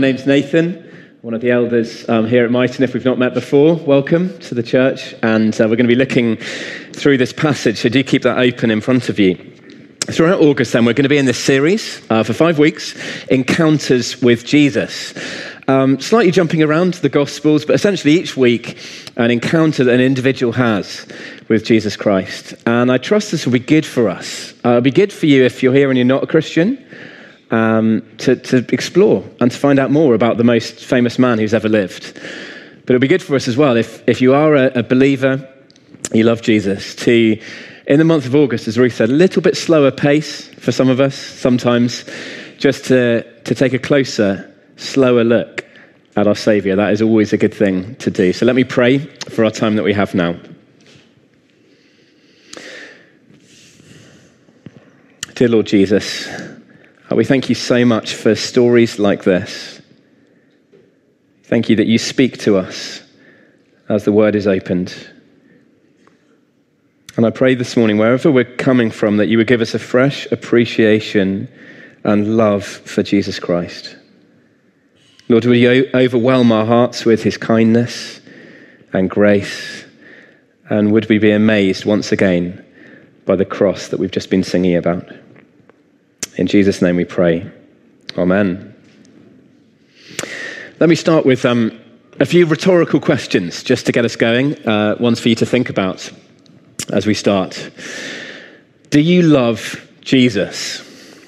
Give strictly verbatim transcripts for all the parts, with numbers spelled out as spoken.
My name's Nathan, one of the elders um, here at Mighton. If we've not met before, welcome to the church. And uh, we're going to be looking through this passage, so do keep that open in front of you. Throughout August, then, we're going to be in this series uh, for five weeks, Encounters with Jesus. Um, slightly jumping around the Gospels, but essentially each week, an encounter that an individual has with Jesus Christ. And I trust this will be good for us. Uh, it'll be good for you if you're here and you're not a Christian. Um, to, to explore and to find out more about the most famous man who's ever lived. But it'll be good for us as well if, if you are a, a believer, you love Jesus, to, in the month of August, as Ruth said, a little bit slower pace for some of us sometimes, just to, to take a closer, slower look at our Saviour. That is always a good thing to do. So let me pray for our time that we have now. Dear Lord Jesus, we thank you so much for stories like this. Thank you that you speak to us as the word is opened. And I pray this morning, wherever we're coming from, that you would give us a fresh appreciation and love for Jesus Christ. Lord, will you overwhelm our hearts with his kindness and grace? And would we be amazed once again by the cross that we've just been singing about? In Jesus' name we pray. Amen. Let me start with um, a few rhetorical questions just to get us going. Uh, ones for you to think about as we start. Do you love Jesus?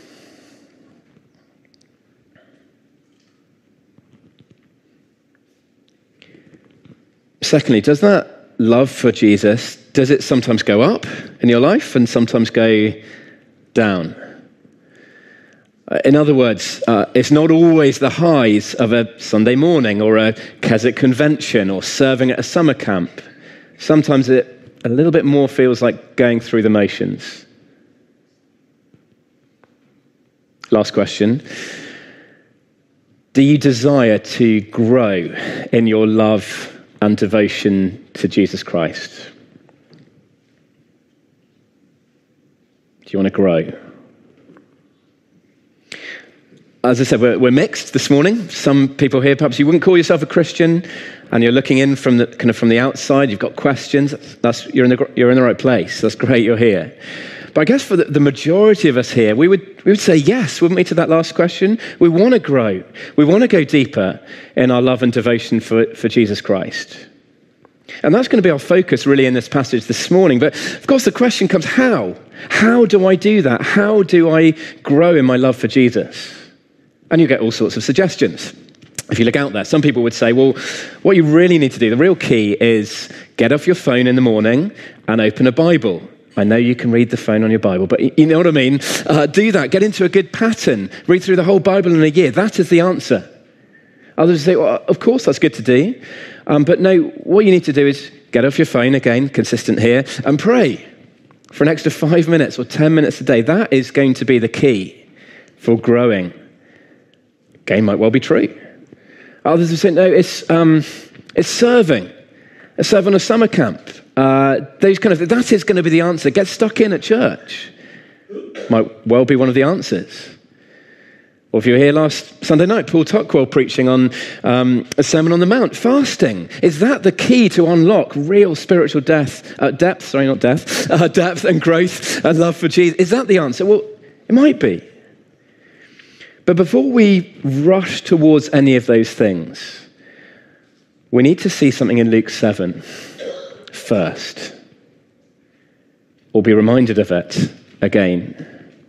Secondly, does that love for Jesus, does it sometimes go up in your life and sometimes go down? In other words, uh, it's not always the highs of a Sunday morning or a Keswick convention or serving at a summer camp. Sometimes it a little bit more feels like going through the motions. Last question. Do you desire to grow in your love and devotion to Jesus Christ? Do you want to grow? As I said, we're, we're mixed this morning. Some people here, perhaps you wouldn't call yourself a Christian, and you're looking in from the kind of from the outside. You've got questions. That's you're in the you're in the right place. That's great. You're here. But I guess for the, the majority of us here, we would we would say yes, wouldn't we, to that last question? We want to grow. We want to go deeper in our love and devotion for for Jesus Christ. And that's going to be our focus really in this passage this morning. But of course, the question comes: how? How do I do that? How do I grow in my love for Jesus? And you get all sorts of suggestions. If you look out there, some people would say, well, what you really need to do, the real key is get off your phone in the morning and open a Bible. I know you can read the phone on your Bible, but you know what I mean? Uh, do that. Get into a good pattern. Read through the whole Bible in a year. That is the answer. Others say, well, of course, that's good to do. Um, but no, what you need to do is get off your phone, again, consistent here, and pray for an extra five minutes or ten minutes a day. That is going to be the key for growing. Again, might well be true. Others have said, no, it's um, it's serving. It's serving a summer camp. Uh, those kind of that is going to be the answer. Get stuck in at church. Might well be one of the answers. Or if you were here last Sunday night, Paul Tuckwell preaching on um, a Sermon on the Mount, fasting. Is that the key to unlock real spiritual depth, uh, depth, sorry, not death, uh, depth and growth and love for Jesus? Is that the answer? Well, it might be. But before we rush towards any of those things, we need to see something in Luke seven first, or be reminded of it again.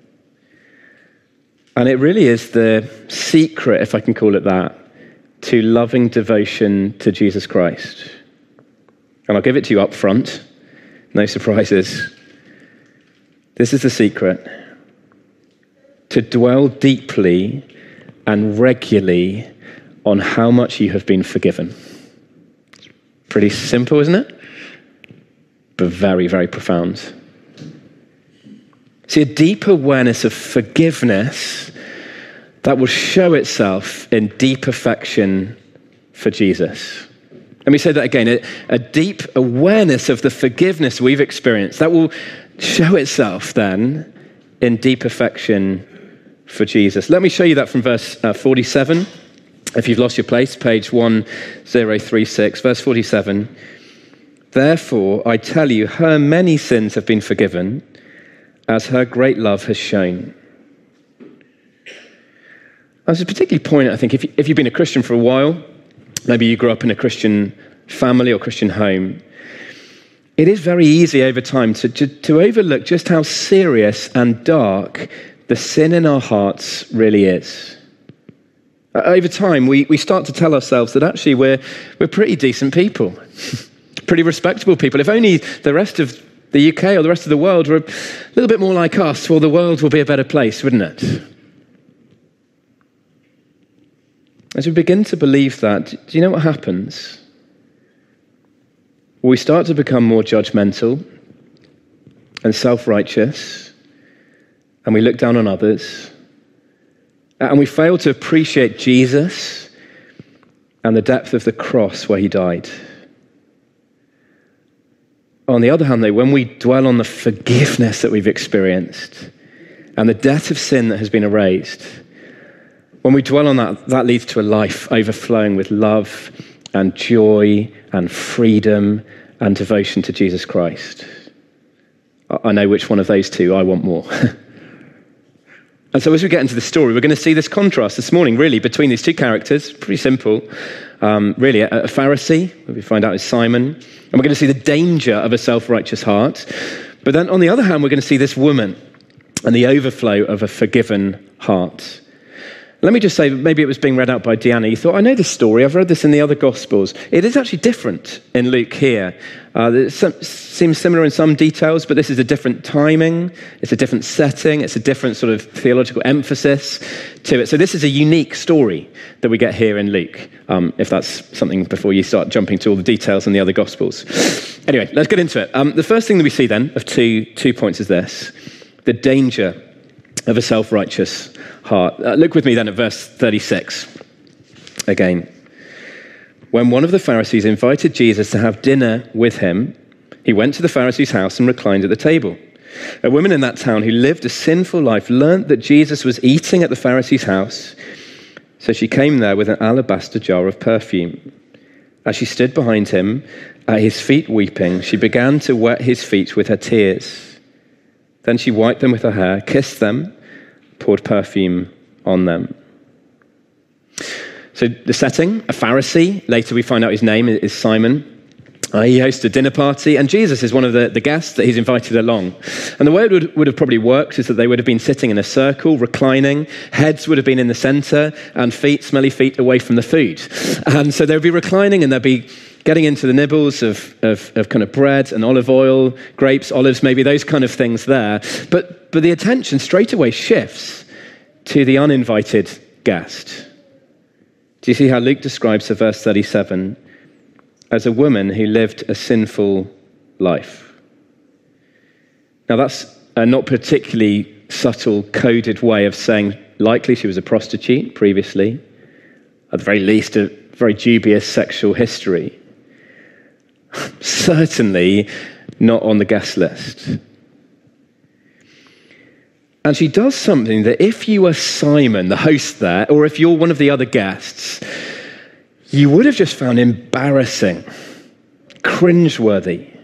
And it really is the secret, if I can call it that, to loving devotion to Jesus Christ. And I'll give it to you up front, no surprises. This is the secret. To dwell deeply and regularly on how much you have been forgiven. Pretty simple, isn't it? But very, very profound. See, a deep awareness of forgiveness that will show itself in deep affection for Jesus. Let me say that again. A, a deep awareness of the forgiveness we've experienced that will show itself then in deep affection for Jesus. Let me show you that from verse uh, forty-seven If you've lost your place, page one thousand thirty-six, verse forty-seven. Therefore, I tell you, her many sins have been forgiven, as her great love has shown. That's a particularly poignant, I think, if, you, if you've been a Christian for a while, maybe you grew up in a Christian family or Christian home, it is very easy over time to, to, to overlook just how serious and dark the sin in our hearts really is. Uh, over time, we, we start to tell ourselves that actually we're, we're pretty decent people, pretty respectable people. If only the rest of the U K or the rest of the world were a little bit more like us, well, the world will be a better place, wouldn't it? As we begin to believe that, do you know what happens? We start to become more judgmental and self-righteous, and we look down on others, and we fail to appreciate Jesus and the depth of the cross where he died. On the other hand, though, when we dwell on the forgiveness that we've experienced and the debt of sin that has been erased, when we dwell on that, that leads to a life overflowing with love and joy and freedom and devotion to Jesus Christ. I know which one of those two I want more. And so as we get into the story, we're going to see this contrast this morning, really, between these two characters. Pretty simple. Um, really, a, a Pharisee, who we find out is Simon. And we're going to see the danger of a self-righteous heart. But then on the other hand, we're going to see this woman and the overflow of a forgiven heart. Let me just say, maybe it was being read out by Deanna. You thought, I know this story. I've read this in the other Gospels. It is actually different in Luke here. Uh, it seems similar in some details, but this is a different timing. It's a different setting. It's a different sort of theological emphasis to it. So this is a unique story that we get here in Luke, um, if that's something before you start jumping to all the details in the other Gospels. Anyway, let's get into it. Um, the first thing that we see then of two, two points is this: the danger of a self-righteous heart. Uh, look with me then at verse thirty-six again. When one of the Pharisees invited Jesus to have dinner with him, he went to the Pharisee's house and reclined at the table. A woman in that town who lived a sinful life learnt that Jesus was eating at the Pharisee's house, so she came there with an alabaster jar of perfume. As she stood behind him, at his feet weeping, she began to wet his feet with her tears. Then she wiped them with her hair, kissed them, poured perfume on them. So the setting, a Pharisee. Later we find out his name is Simon. Uh, he hosts a dinner party, and Jesus is one of the, the guests that he's invited along. And the way it would, would have probably worked is that they would have been sitting in a circle, reclining. Heads would have been in the center, and feet, smelly feet, away from the food. And so they'd be reclining, and they'd be getting into the nibbles of, of, of kind of bread and olive oil, grapes, olives, maybe those kind of things there. But, but the attention straight away shifts to the uninvited guest. Do you see how Luke describes her, verse thirty-seven, as a woman who lived a sinful life? Now that's a not particularly subtle, coded way of saying likely she was a prostitute previously, at the very least a very dubious sexual history. Certainly not on the guest list. And she does something that if you were Simon, the host there, or if you're one of the other guests, you would have just found embarrassing, cringeworthy.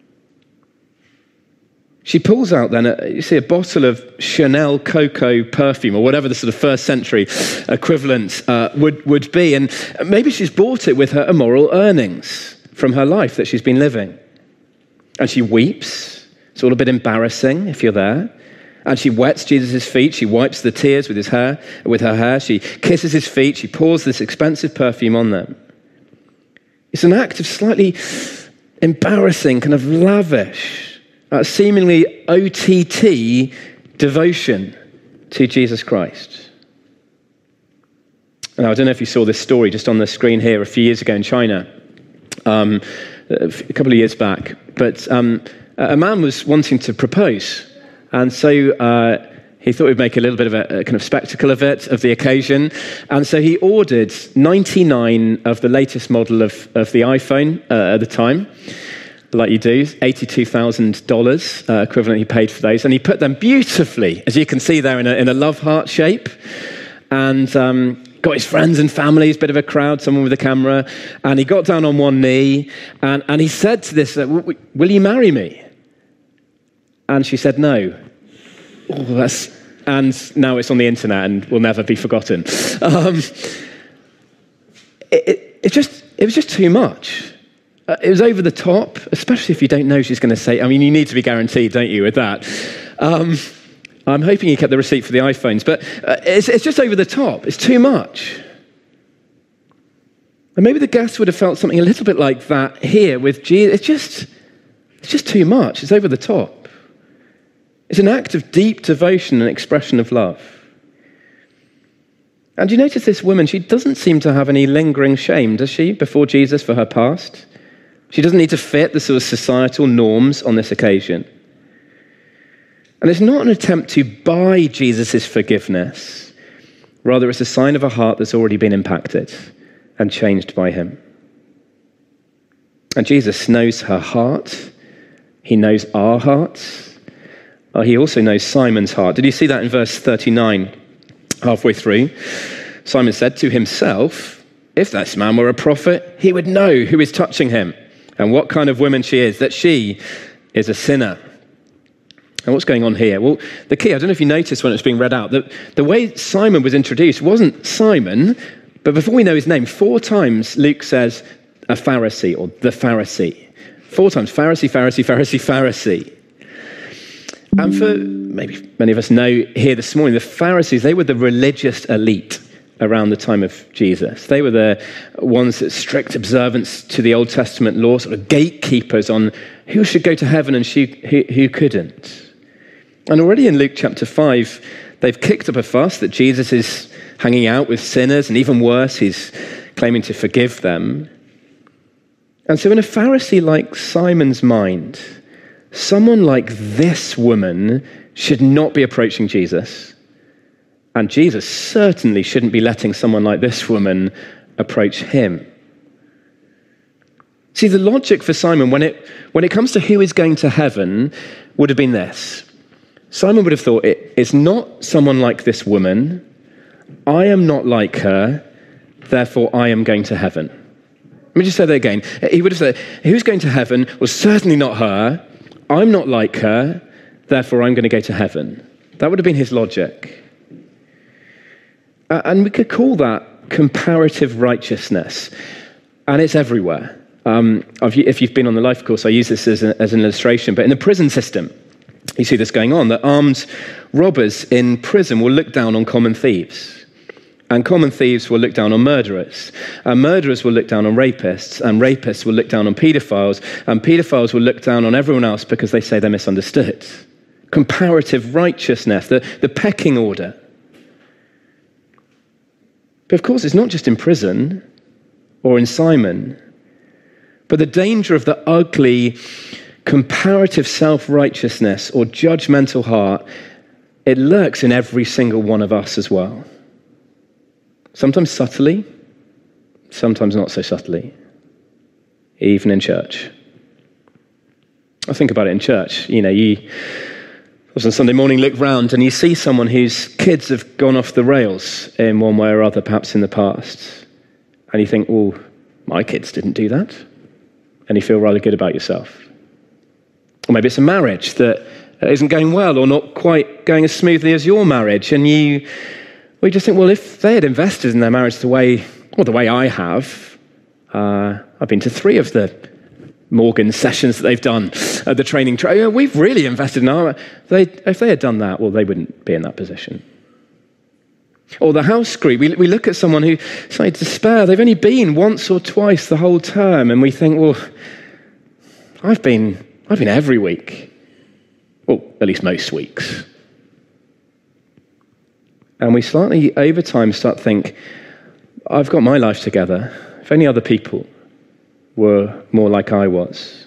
She pulls out then, a, you see, a bottle of Chanel Cocoa perfume, or whatever the sort of first century equivalent uh, would, would be. And maybe she's bought it with her immoral earnings from her life that she's been living. And she weeps. It's all a bit embarrassing if you're there. And she wets Jesus' feet. She wipes the tears with his hair, with her hair. She kisses his feet. She pours this expensive perfume on them. It's an act of slightly embarrassing, kind of lavish, uh, seemingly O T T devotion to Jesus Christ. Now, I don't know if you saw this story just on the screen here a few years ago in China, um, a couple of years back. But um, a man was wanting to propose. And so uh, he thought he'd make a little bit of a, a kind of spectacle of it, of the occasion. And so he ordered ninety-nine of the latest model of, of the iPhone uh, at the time, like you do, eighty-two thousand dollars uh, equivalent he paid for those. And he put them beautifully, as you can see there, in a, in a love heart shape. And um, got got his friends and family, he's a bit of a crowd, someone with a camera, and he got down on one knee, and, and he said to this, uh, will you marry me? And she said no. Oh, that's, and now it's on the internet and will never be forgotten. Um, it, it, it just, it was just too much. Uh, it was over the top, especially if you don't know she's going to say, I mean, you need to be guaranteed, don't you, with that? Um, I'm hoping you kept the receipt for the iPhones, but uh, it's, it's just over the top. It's too much. And maybe the guests would have felt something a little bit like that here with Jesus. It's just, it's just too much. It's over the top. It's an act of deep devotion and expression of love. And you notice this woman, she doesn't seem to have any lingering shame, does she, before Jesus for her past? She doesn't need to fit the sort of societal norms on this occasion. And it's not an attempt to buy Jesus' forgiveness. Rather, it's a sign of a heart that's already been impacted and changed by him. And Jesus knows her heart. He knows our hearts. Uh, he also knows Simon's heart. Did you see that in verse thirty-nine, halfway through? Simon said to himself, if this man were a prophet, he would know who is touching him and what kind of woman she is, that she is a sinner. And what's going on here? Well, the key, I don't know if you noticed when it was being read out, that the way Simon was introduced wasn't Simon, but before we know his name, four times Luke says a Pharisee or the Pharisee. Four times, Pharisee, Pharisee, Pharisee, Pharisee. And for maybe many of us know here this morning, the Pharisees, they were the religious elite around the time of Jesus. They were the ones that strict observance to the Old Testament law, sort of gatekeepers on who should go to heaven and who, who couldn't. And already in Luke chapter five, they've kicked up a fuss that Jesus is hanging out with sinners, and even worse, he's claiming to forgive them. And so in a Pharisee like Simon's mind, someone like this woman should not be approaching Jesus. And Jesus certainly shouldn't be letting someone like this woman approach him. See, the logic for Simon, when it, when it comes to who is going to heaven, would have been this. Simon would have thought, it is not someone like this woman. I am not like her, therefore I am going to heaven. Let me just say that again. He would have said, who's going to heaven was certainly not her. I'm not like her, therefore I'm going to go to heaven. That would have been his logic. Uh, and we could call that comparative righteousness. And it's everywhere. Um, if you've been on the life course, I use this as, a, as an illustration, but in the prison system, you see this going on, that armed robbers in prison will look down on common thieves. And common thieves will look down on murderers. And murderers will look down on rapists. And rapists will look down on paedophiles. And paedophiles will look down on everyone else because they say they're misunderstood. Comparative righteousness, the, the pecking order. But of course, it's not just in prison or in Simon, but the danger of the ugly, comparative self-righteousness or judgmental heart, it lurks in every single one of us as well. Sometimes subtly, sometimes not so subtly, even in church. I think about it in church. You know, you on Sunday morning look round and you see someone whose kids have gone off the rails in one way or other, perhaps in the past. And you think, well, my kids didn't do that. And you feel rather good about yourself. Or maybe it's a marriage that isn't going well or not quite going as smoothly as your marriage. And you, we just think, well, if they had invested in their marriage the way, well, the way I have, uh, I've been to three of the Morgan sessions that they've done at the training. Tra- We've really invested in our, they, if they had done that, well, they wouldn't be in that position. Or the house group, we, we look at someone who started to despair. They've only been once or twice the whole term, and we think, well, I've been, I've been every week. Well, at least most weeks. And we slightly, over time, start to think, I've got my life together. If only other people were more like I was.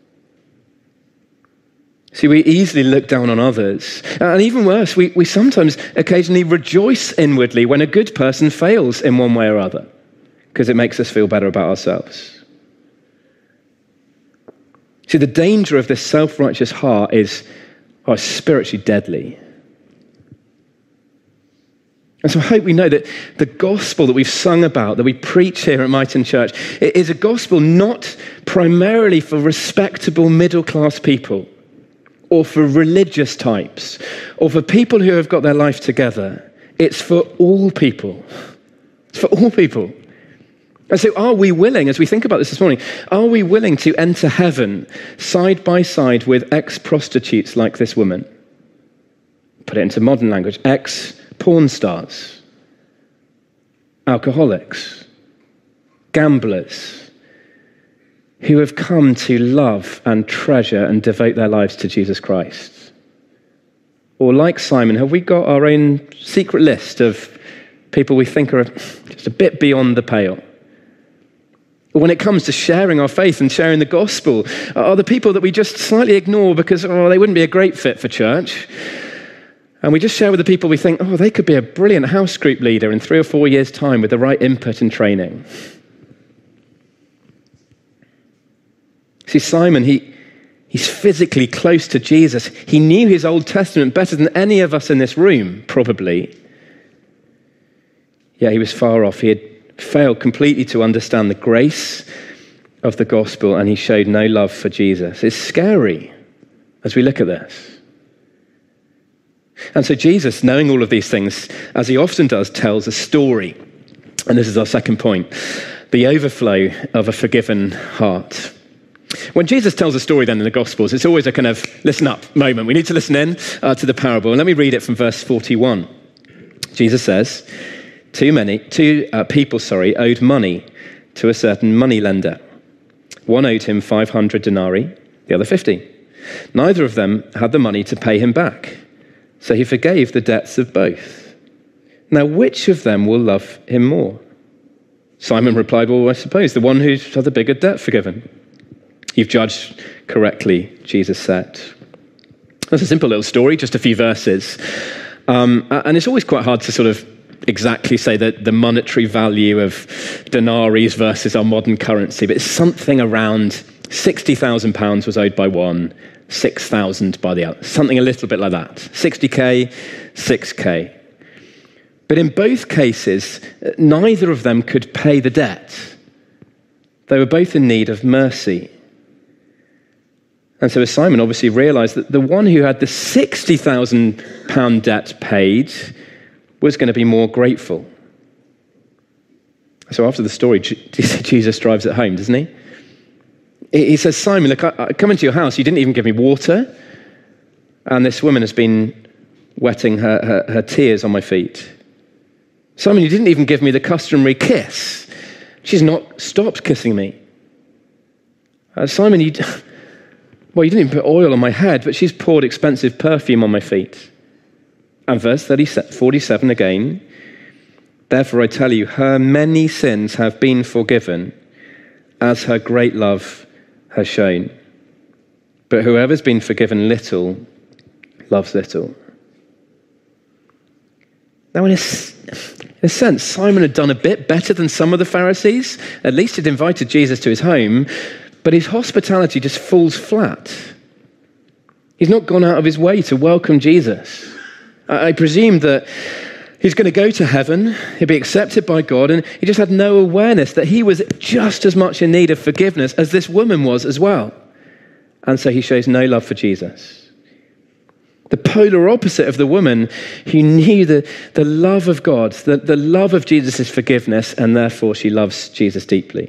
See, we easily look down on others. And even worse, we, we sometimes occasionally rejoice inwardly when a good person fails in one way or other, because it makes us feel better about ourselves. See, the danger of this self-righteous heart is oh, spiritually deadly. And so I hope we know that the gospel that we've sung about, that we preach here at Mighton Church, it is a gospel not primarily for respectable middle-class people or for religious types or for people who have got their life together. It's for all people. It's for all people. And so are we willing, as we think about this this morning, are we willing to enter heaven side by side with ex-prostitutes like this woman? Put it into modern language, ex-porn stars, alcoholics, gamblers, who have come to love and treasure and devote their lives to Jesus Christ? Or like Simon, have we got our own secret list of people we think are just a bit beyond the pale? Or when it comes to sharing our faith and sharing the gospel, are the people that we just slightly ignore because, oh, they wouldn't be a great fit for church? And we just share with the people we think, oh, they could be a brilliant house group leader in three or four years' time with the right input and training. See, Simon, he, he's physically close to Jesus. He knew his Old Testament better than any of us in this room, probably. Yeah, he was far off. He had failed completely to understand the grace of the gospel, and he showed no love for Jesus. It's scary as we look at this. And so Jesus, knowing all of these things, as he often does, tells a story. And this is our second point, the overflow of a forgiven heart. When Jesus tells a story then in the Gospels, it's always a kind of listen up moment. We need to listen in uh, to the parable. And let me read it from verse forty-one. Jesus says, Two many, two uh, people, sorry, owed money to a certain moneylender. One owed him five hundred denarii, the other fifty. Neither of them had the money to pay him back, so he forgave the debts of both. Now, which of them will love him more? Simon replied, well, I suppose the one who's had the bigger debt forgiven. You've judged correctly, Jesus said. That's a simple little story, just a few verses. Um, and it's always quite hard to sort of exactly say that the monetary value of denaries versus our modern currency, but it's something around sixty thousand pounds was owed by one, six thousand by the other, something a little bit like that. sixty K, six K. But in both cases, neither of them could pay the debt. They were both in need of mercy. And so Simon obviously realized that the one who had the sixty thousand pound debt paid was going to be more grateful. So after the story, Jesus drives it home, doesn't he? He says, Simon, look, I come into your house, you didn't even give me water, and this woman has been wetting her, her, her tears on my feet. Simon, you didn't even give me the customary kiss. She's not stopped kissing me. Uh, Simon, you, well, you didn't even put oil on my head, but she's poured expensive perfume on my feet. And verse forty-seven again, therefore I tell you, her many sins have been forgiven, as her great love has shown. But whoever's been forgiven little, loves little. Now, in a, in a sense, Simon had done a bit better than some of the Pharisees. At least he'd invited Jesus to his home, but his hospitality just falls flat. He's not gone out of his way to welcome Jesus. I, I presume that he's going to go to heaven, he'll be accepted by God, and he just had no awareness that he was just as much in need of forgiveness as this woman was as well. And so he shows no love for Jesus. The polar opposite of the woman who knew the, the love of God, the, the love of Jesus' forgiveness, and therefore she loves Jesus deeply.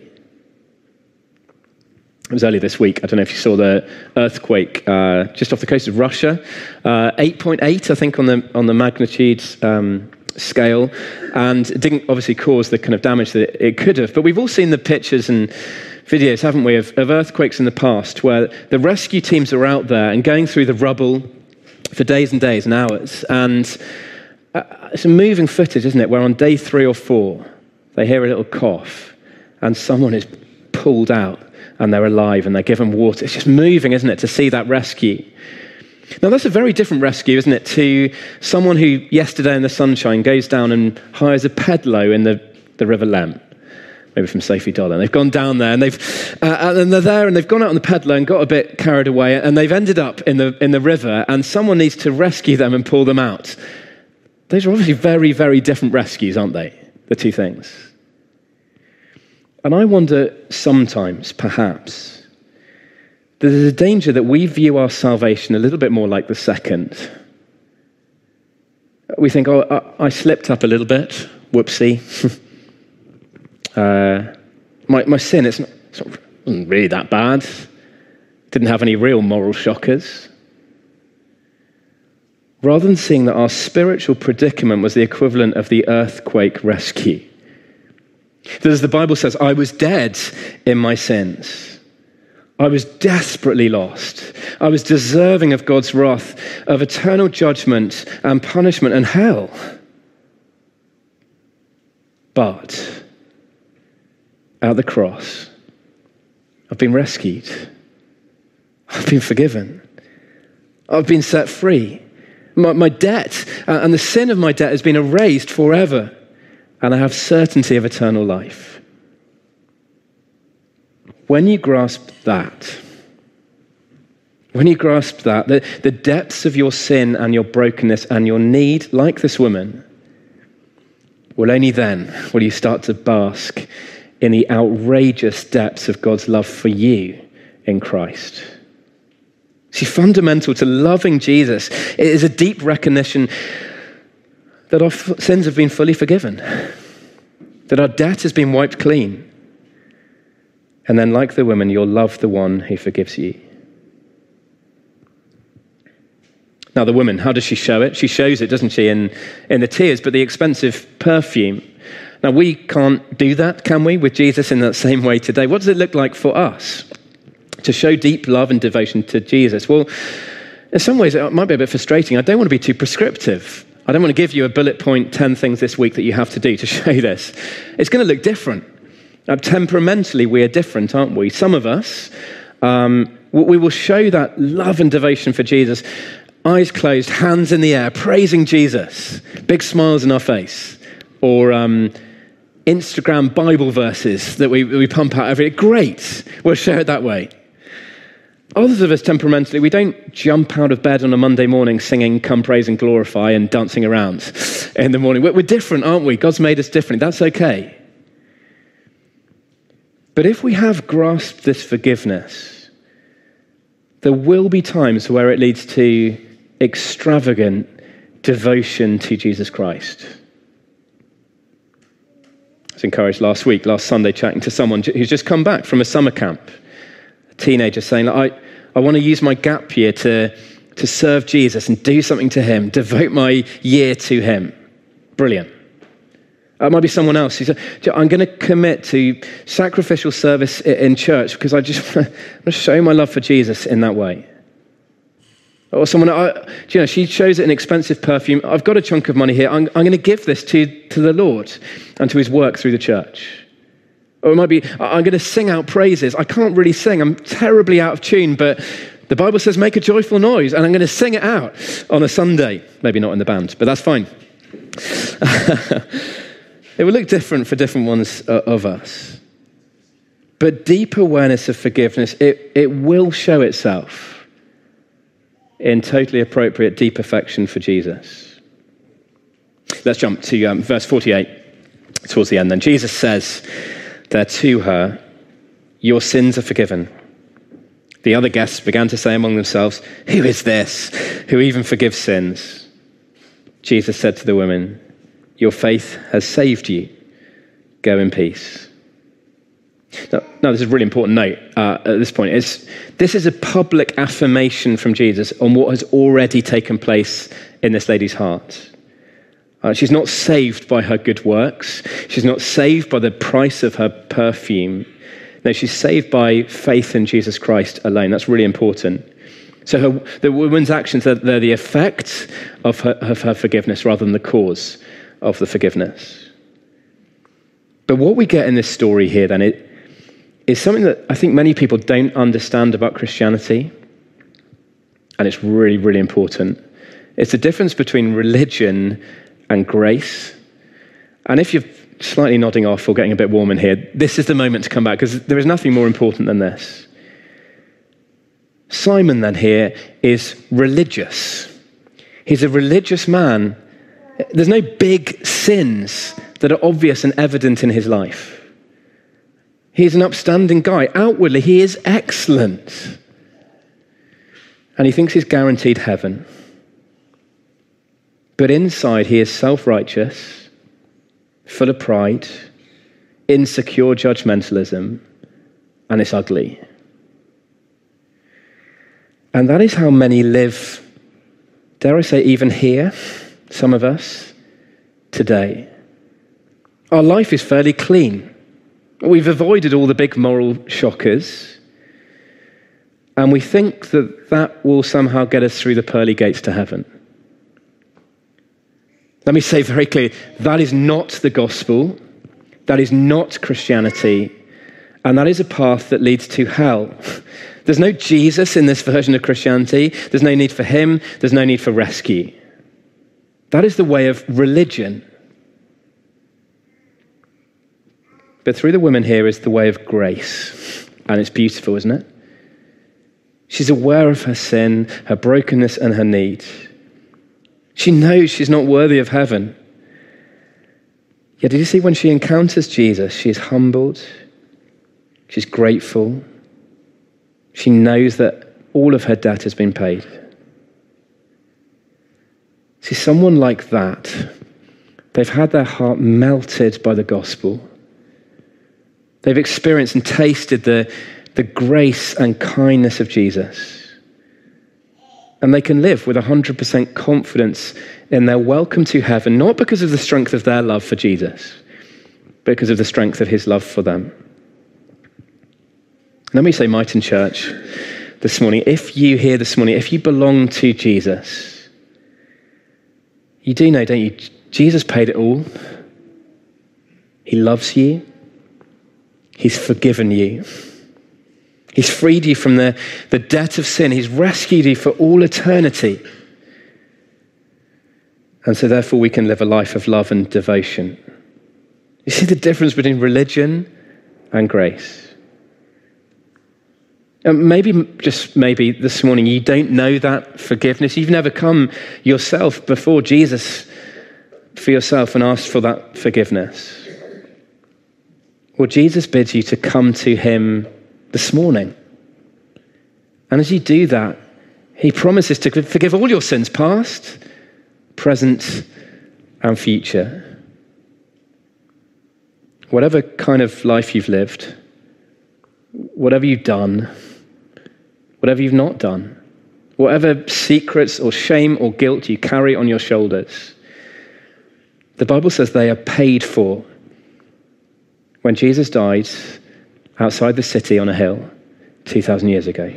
It was earlier this week, I don't know if you saw the earthquake uh, just off the coast of Russia. Uh, eight point eight, I think, on the on the magnitude um, scale, and it didn't obviously cause the kind of damage that it could have. But we've all seen the pictures and videos, haven't we, of, of earthquakes in the past where the rescue teams are out there and going through the rubble for days and days and hours. And uh, it's a moving footage, isn't it, where on day three or four, they hear a little cough and someone is pulled out and they're alive and they're given water. It's just moving, isn't it, to see that rescue. Now, that's a very different rescue, isn't it, to someone who yesterday in the sunshine goes down and hires a pedalo in the, the River Lem, maybe from Sophie Dollar. And they've gone down there and they've uh, and they're there and they've gone out on the pedalo and got a bit carried away and they've ended up in the in the river and someone needs to rescue them and pull them out. Those are obviously very, very different rescues, aren't they? The two things. And I wonder sometimes, perhaps, that there's a danger that we view our salvation a little bit more like the second. We think, oh, I, I slipped up a little bit. Whoopsie. uh, my, my sin, it's not, it's not wasn't really that bad. Didn't have any real moral shockers. Rather than seeing that our spiritual predicament was the equivalent of the earthquake rescue. That as the Bible says, I was dead in my sins. I was desperately lost. I was deserving of God's wrath, of eternal judgment and punishment and hell. But at the cross, I've been rescued. I've been forgiven. I've been set free. My, my debt uh, and the sin of my debt has been erased forever, and I have certainty of eternal life. When you grasp that, when you grasp that, the, the depths of your sin and your brokenness and your need, like this woman, well, only then will you start to bask in the outrageous depths of God's love for you in Christ. See, fundamental to loving Jesus is a deep recognition that our f- sins have been fully forgiven, that our debt has been wiped clean. And then, like the woman, you'll love the one who forgives you. Now, the woman, how does she show it? She shows it, doesn't she, in, in the tears, but the expensive perfume. Now, we can't do that, can we, with Jesus in that same way today? What does it look like for us to show deep love and devotion to Jesus? Well, in some ways, it might be a bit frustrating. I don't want to be too prescriptive. I don't want to give you a bullet point, ten things this week that you have to do to show this. It's going to look different. Uh, temperamentally, we are different, aren't we? Some of us, um, we will show that love and devotion for Jesus, eyes closed, hands in the air, praising Jesus, big smiles in our face, or um, Instagram Bible verses that we, we pump out every day. Great, we'll share it that way. Others of us, temperamentally, we don't jump out of bed on a Monday morning singing Come Praise and Glorify and dancing around in the morning. We're, we're different, aren't we? God's made us different. That's okay. But if we have grasped this forgiveness, there will be times where it leads to extravagant devotion to Jesus Christ. I was encouraged last week, last Sunday, chatting to someone who's just come back from a summer camp, a teenager saying, I, I want to use my gap year to, to serve Jesus and do something to him, devote my year to him. Brilliant. It might be someone else who said, I'm going to commit to sacrificial service in church because I just want to show my love for Jesus in that way. Or someone, I, you know, she shows it in expensive perfume. I've got a chunk of money here. I'm, I'm going to give this to, to the Lord and to his work through the church. Or it might be, I'm going to sing out praises. I can't really sing. I'm terribly out of tune, but the Bible says make a joyful noise, and I'm going to sing it out on a Sunday. Maybe not in the band, but that's fine. It will look different for different ones uh, of us. But deep awareness of forgiveness, it, it will show itself in totally appropriate deep affection for Jesus. Let's jump to um, verse forty-eight, towards the end then. Jesus says there to her, your sins are forgiven. The other guests began to say among themselves, who is this who even forgives sins? Jesus said to the woman, your faith has saved you. Go in peace. Now, now this is a really important note uh, at this point. It's, this is a public affirmation from Jesus on what has already taken place in this lady's heart. Uh, she's not saved by her good works. She's not saved by the price of her perfume. No, she's saved by faith in Jesus Christ alone. That's really important. So her, the woman's actions, are, they're the effect of her, of her forgiveness rather than the cause of the forgiveness. But what we get in this story here then it, is something that I think many people don't understand about Christianity, and it's really, really important. It's the difference between religion and grace. And if you're slightly nodding off or getting a bit warm in here, this is the moment to come back, because there is nothing more important than this. Simon then here is religious. He's a religious man, There's no big sins that are obvious and evident in his life. He's an upstanding guy. Outwardly, he is excellent. And he thinks he's guaranteed heaven. But inside, he is self-righteous, full of pride, insecure judgmentalism, and it's ugly. And that is how many live, dare I say, even here, some of us, today. Our life is fairly clean. We've avoided all the big moral shockers, and we think that that will somehow get us through the pearly gates to heaven. Let me say very clearly, that is not the gospel, that is not Christianity, and that is a path that leads to hell. There's no Jesus in this version of Christianity. There's no need for him. There's no need for rescue. That is the way of religion. But through the woman here is the way of grace. And it's beautiful, isn't it? She's aware of her sin, her brokenness, and her need. She knows she's not worthy of heaven. Yet did you see when she encounters Jesus, she is humbled, she's grateful, she knows that all of her debt has been paid. See, someone like that, they've had their heart melted by the gospel. They've experienced and tasted the, the grace and kindness of Jesus. And they can live with one hundred percent confidence in their welcome to heaven, not because of the strength of their love for Jesus, but because of the strength of his love for them. Let me say, Mighton Church, this morning, if you hear this morning, if you belong to Jesus, you do know, don't you? Jesus paid it all. He loves you. He's forgiven you. He's freed you from the, the debt of sin. He's rescued you for all eternity. And so therefore we can live a life of love and devotion. You see the difference between religion and grace? And maybe, just maybe this morning, you don't know that forgiveness. You've never come yourself before Jesus for yourself and asked for that forgiveness. Well, Jesus bids you to come to him this morning. And as you do that, he promises to forgive all your sins, past, present, and future. Whatever kind of life you've lived, whatever you've done, whatever you've not done, whatever secrets or shame or guilt you carry on your shoulders, the Bible says they are paid for when Jesus died outside the city on a hill two thousand years ago.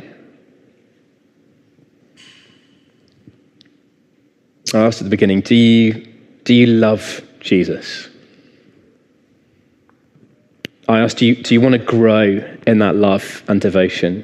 I asked at the beginning, do you, do you love Jesus? I asked, do you, do you want to grow in that love and devotion?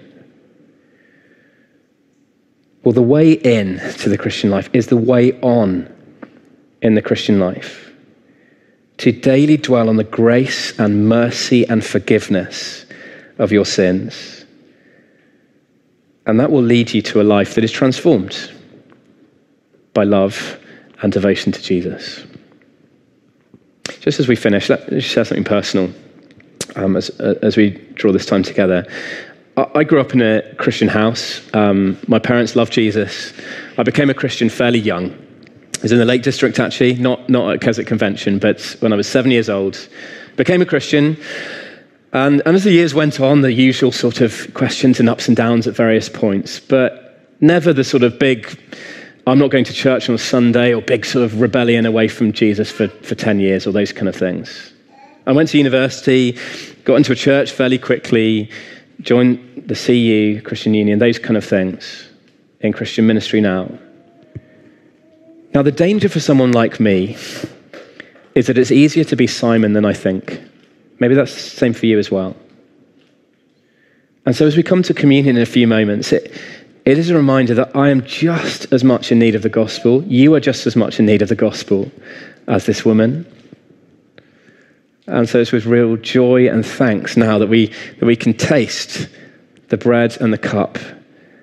Well, the way in to the Christian life is the way on in the Christian life. To daily dwell on the grace and mercy and forgiveness of your sins. And that will lead you to a life that is transformed by love and devotion to Jesus. Just as we finish, let me share something personal um, as, as we draw this time together. I, I grew up in a Christian house. Um, my parents loved Jesus. I became a Christian fairly young. I was in the Lake District, actually, not, not at Keswick Convention, but when I was seven years old, became a Christian. And, and as the years went on, the usual sort of questions and ups and downs at various points, but never the sort of big, I'm not going to church on a Sunday, or big sort of rebellion away from Jesus for, for ten years, or those kind of things. I went to university, got into a church fairly quickly, joined the C U, Christian Union, those kind of things, in Christian ministry now. Now, the danger for someone like me is that it's easier to be Simon than I think. Maybe that's the same for you as well. And so as we come to communion in a few moments, it, it is a reminder that I am just as much in need of the gospel. You are just as much in need of the gospel as this woman. And so it's with real joy and thanks now that we, that we can taste the bread and the cup,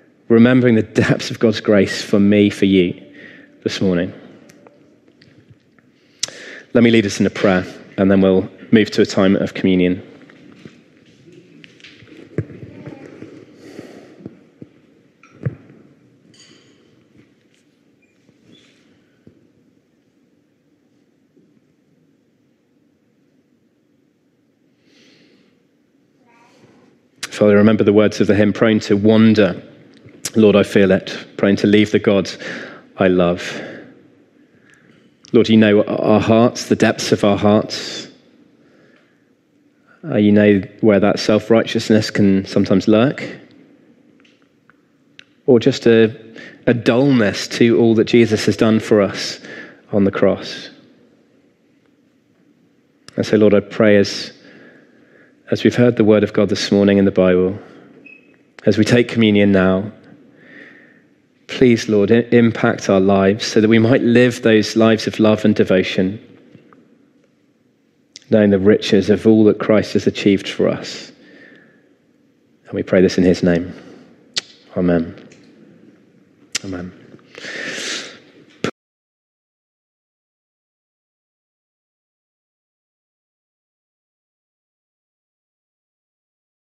remembering the depths of God's grace for me, for you, this morning. let me lead us in a prayer, and then we'll move to a time of communion. Father, remember the words of the hymn, prone to wander. Lord, I feel it, prone to leave the God I love. Lord, you know our hearts, the depths of our hearts. Uh, you know where that self-righteousness can sometimes lurk. Or just a, a dullness to all that Jesus has done for us on the cross. And so, Lord, I pray as As we've heard the word of God this morning in the Bible, as we take communion now, please, Lord, impact our lives so that we might live those lives of love and devotion, knowing the riches of all that Christ has achieved for us. And we pray this in his name. Amen. Amen.